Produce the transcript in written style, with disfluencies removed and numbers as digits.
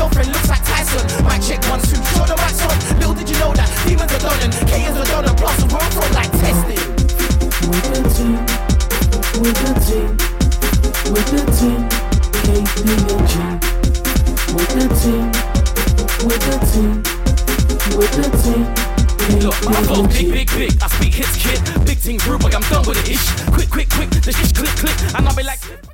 girlfriend looks like Tyson. Mic check 1, 2, show the mic's on. Little did you know that demons are done and K is a done and plus the world from like testing. With the team, with the team, with the team, KPG. With the team, with the team, with the team. Look, I flow big, I speak hits, kid. Big thing group, like I'm done with the ish. Quick, the shish click, and I'll be like.